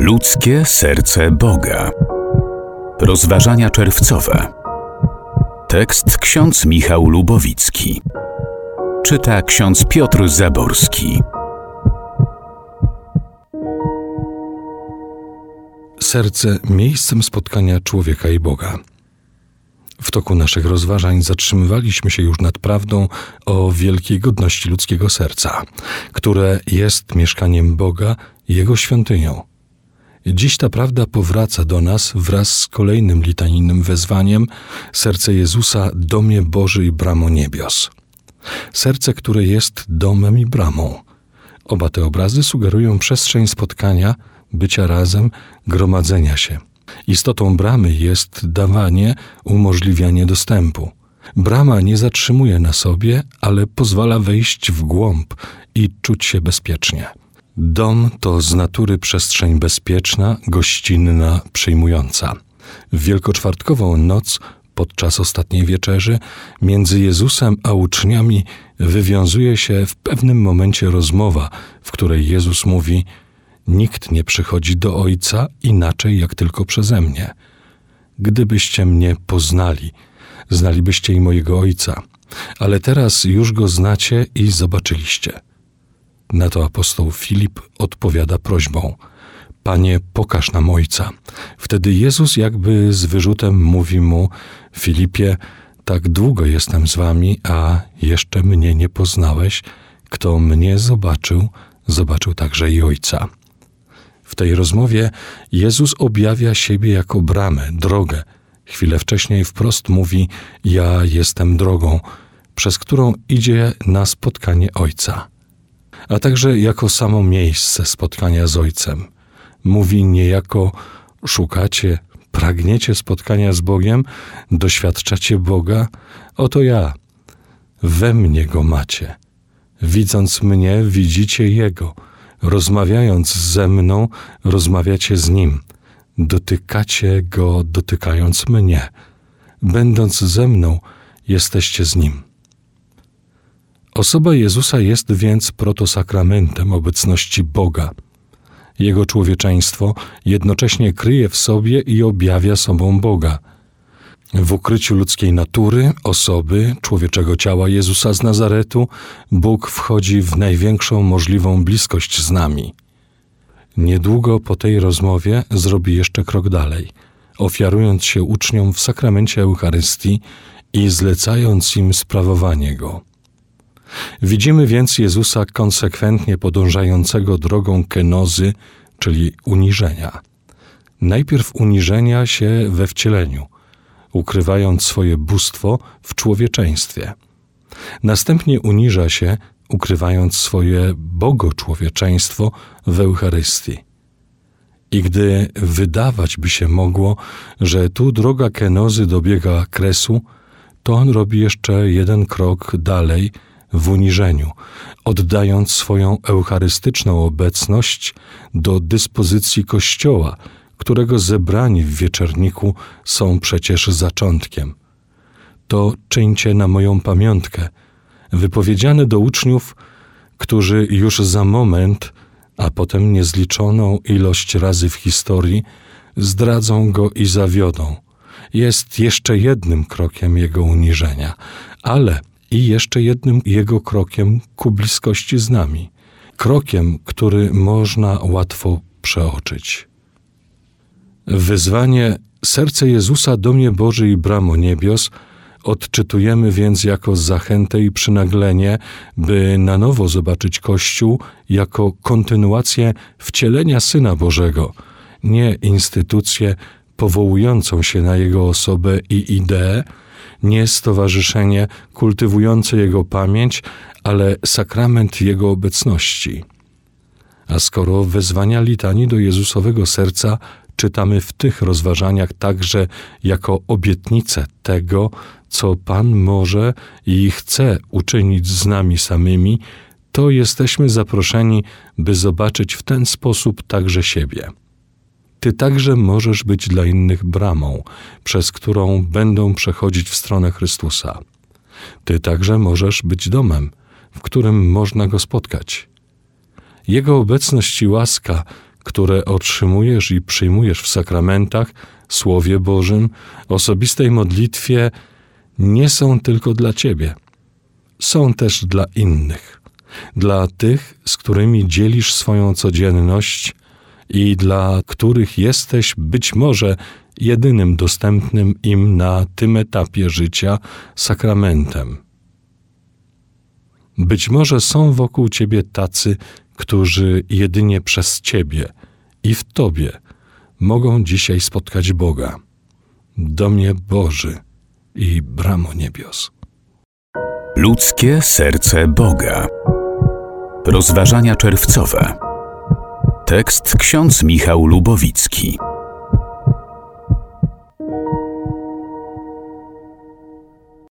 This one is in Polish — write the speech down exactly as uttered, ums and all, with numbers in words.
Ludzkie serce Boga. Rozważania czerwcowe. Tekst ksiądz Michał Lubowicki. Czyta ksiądz Piotr Zaborski. Serce miejscem spotkania człowieka i Boga. W toku naszych rozważań zatrzymywaliśmy się już nad prawdą o wielkiej godności ludzkiego serca, które jest mieszkaniem Boga i Jego świątynią. Dziś ta prawda powraca do nas wraz z kolejnym litanijnym wezwaniem: serce Jezusa, domie Boży i bramo niebios. Serce, które jest domem i bramą. Oba te obrazy sugerują przestrzeń spotkania, bycia razem, gromadzenia się. Istotą bramy jest dawanie, umożliwianie dostępu. Brama nie zatrzymuje na sobie, ale pozwala wejść w głąb i czuć się bezpiecznie. Dom to z natury przestrzeń bezpieczna, gościnna, przyjmująca. W wielkoczwartkową noc, podczas ostatniej wieczerzy, między Jezusem a uczniami wywiązuje się w pewnym momencie rozmowa, w której Jezus mówi: nikt nie przychodzi do Ojca inaczej jak tylko przeze mnie. Gdybyście mnie poznali, znalibyście i mojego Ojca, ale teraz już Go znacie i zobaczyliście. Na to apostoł Filip odpowiada prośbą: Panie, pokaż nam Ojca. Wtedy Jezus jakby z wyrzutem mówi mu: Filipie, tak długo jestem z wami, a jeszcze mnie nie poznałeś. Kto mnie zobaczył, zobaczył także i Ojca. W tej rozmowie Jezus objawia siebie jako bramę, drogę. Chwilę wcześniej wprost mówi: ja jestem drogą, przez którą idzie na spotkanie Ojca. A także jako samo miejsce spotkania z Ojcem. Mówi niejako: szukacie, pragniecie spotkania z Bogiem, doświadczacie Boga? Oto ja. We mnie Go macie. Widząc mnie, widzicie Jego. Rozmawiając ze mną, rozmawiacie z Nim. Dotykacie Go, dotykając mnie. Będąc ze mną, jesteście z Nim. Osoba Jezusa jest więc protosakramentem obecności Boga. Jego człowieczeństwo jednocześnie kryje w sobie i objawia sobą Boga. W ukryciu ludzkiej natury, osoby, człowieczego ciała Jezusa z Nazaretu, Bóg wchodzi w największą możliwą bliskość z nami. Niedługo po tej rozmowie zrobi jeszcze krok dalej, ofiarując się uczniom w sakramencie Eucharystii i zlecając im sprawowanie Go. Widzimy więc Jezusa konsekwentnie podążającego drogą kenozy, czyli uniżenia. Najpierw uniżenia się we wcieleniu, ukrywając swoje bóstwo w człowieczeństwie. Następnie uniża się, ukrywając swoje bogoczłowieczeństwo w Eucharystii. I gdy wydawać by się mogło, że tu droga kenozy dobiega kresu, to on robi jeszcze jeden krok dalej w uniżeniu, oddając swoją eucharystyczną obecność do dyspozycji Kościoła, którego zebrani w wieczerniku są przecież zaczątkiem. To czyńcie na moją pamiątkę, wypowiedziane do uczniów, którzy już za moment, a potem niezliczoną ilość razy w historii, zdradzą Go i zawiodą. Jest jeszcze jednym krokiem Jego uniżenia, ale i jeszcze jednym Jego krokiem ku bliskości z nami. Krokiem, który można łatwo przeoczyć. Wyzwanie serce Jezusa, domie Boży i bramo niebios odczytujemy więc jako zachętę i przynaglenie, by na nowo zobaczyć Kościół jako kontynuację wcielenia Syna Bożego, nie instytucję powołującą się na Jego osobę i ideę, nie stowarzyszenie kultywujące Jego pamięć, ale sakrament Jego obecności. A skoro wezwania litanii do Jezusowego serca czytamy w tych rozważaniach także jako obietnicę tego, co Pan może i chce uczynić z nami samymi, to jesteśmy zaproszeni, by zobaczyć w ten sposób także siebie. Ty także możesz być dla innych bramą, przez którą będą przechodzić w stronę Chrystusa. Ty także możesz być domem, w którym można Go spotkać. Jego obecność i łaska, które otrzymujesz i przyjmujesz w sakramentach, Słowie Bożym, osobistej modlitwie, nie są tylko dla Ciebie. Są też dla innych. Dla tych, z którymi dzielisz swoją codzienność i dla których jesteś być może jedynym dostępnym im na tym etapie życia sakramentem. Być może są wokół Ciebie tacy, którzy jedynie przez Ciebie i w Tobie mogą dzisiaj spotkać Boga. Domie Boży i bramo niebios. Ludzkie serce Boga. Rozważania czerwcowe. Tekst ksiądz Michał Lubowicki.